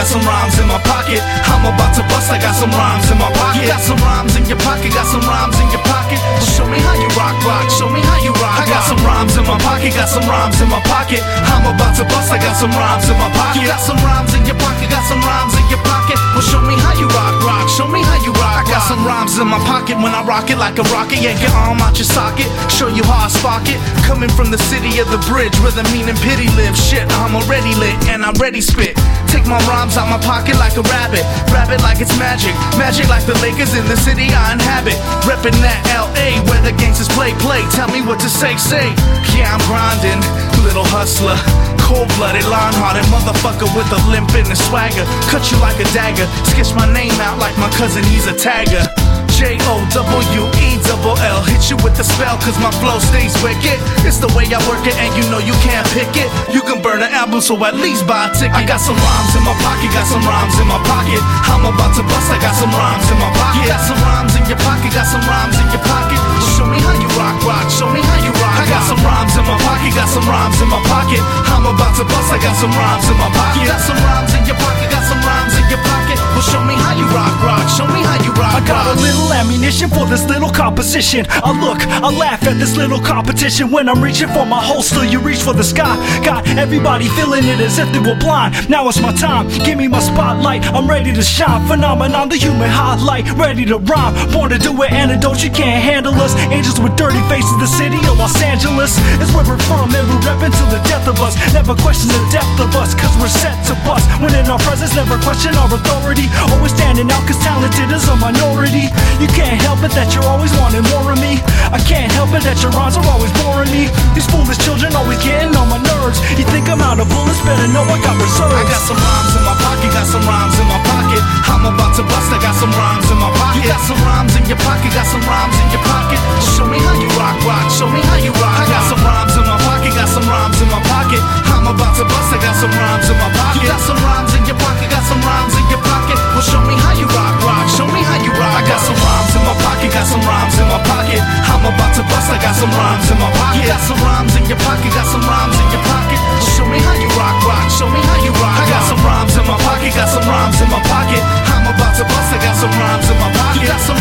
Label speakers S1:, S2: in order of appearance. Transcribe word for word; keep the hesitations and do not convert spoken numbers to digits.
S1: some rhymes in my pocket. I'm about to bust, I got some rhymes in my pocket. You got some rhymes in your pocket, got some rhymes in your pocket. Well, show me how you rock, rock, show me how you rock. I got some rhymes in my pocket, got some rhymes in my pocket. I'm about to bust, I got some rhymes in my pocket. You got some rhymes in your pocket, got some rhymes in your pocket. Well, show me how you rock, rock, show me how you rock. I got some rhymes in my pocket when I rock it like a rocket. Yank your arm out your socket, show you how I spark it. Coming from the city of the bridge where the mean and pity live. Shit, I'm already lit and I'm ready spit. Take my rhymes out my pocket like a rabbit. Rabbit like it's magic. Magic like the Lakers in the city I inhabit. Reppin' that L A where the gangsters play, play. Tell me what to say, say. Yeah, I'm grinding, little hustler. Cold-blooded, lion-hearted motherfucker with a limp and a swagger. Cut you like a dagger. Sketch my name out like my cousin, he's a tagger. J O W E double L. Hit you with the spell cause my flow stays wicked. It's the way I work it and you know you can't pick it. You can burn an album so at least buy a ticket. I got some rhymes in my pocket, got some rhymes in my pocket. I'm about to bust, I got some rhymes in my pocket. You got some rhymes in your pocket, got some rhymes in your pocket. Show me how you rock, rock, show me how you rock. I got some rhymes in my pocket, got some rhymes in my pocket. I'm about to bust, I got some rhymes in my pocket. You got some rhymes in your pocket, got some rhymes in your pocket. Well, show me how you rock, rock, show me how you rock.
S2: I got a little ammunition for this little composition. I look, I laugh at this little competition. When I'm reaching for my holster, you reach for the sky. Got everybody feeling it as if they were blind. Now it's my time, give me my spotlight. I'm ready to shine, phenomenon, the human highlight. Ready to rhyme, born to do it, antidote, you can't handle us. Angels with dirty faces, the city of Los Angeles is where we're from, and we're reppin' till the death of us. Never question the depth of us, cause we're set to bust. When in our presence, never question our authority. Always standing out, cause talented is a minority. You can't help it that you're always wanting more of me. I can't help it that your rhymes are always boring me. These foolish children always getting on my nerves. You think I'm out of bullets, better know I got reserves.
S1: I got some rhymes in my pocket, got some rhymes in my pocket. I'm about to bust, I got some rhymes in my pocket. You got some rhymes in your pocket, got some rhymes in your pocket. Show me how you rock, rock, show me how you rock. I got some rhymes in my pocket, got some rhymes in my pocket. I'm about to bust, I got some rhymes in my pocket. You got some rhymes in your pocket, got some rhymes in your pocket. Well, show me how you rock, rock, show me how you rock. I got some rhymes in my pocket, got some rhymes in my pocket. I'm about to bust, I got some rhymes in my pocket. You got some rhymes in your pocket, got some rhymes in your pocket. Well, show me how you rock, rock, show me how you rock. I got some rhymes in my pocket, got some rhymes in my pocket. I'm about to bust, I got some rhymes in my pocket. You got some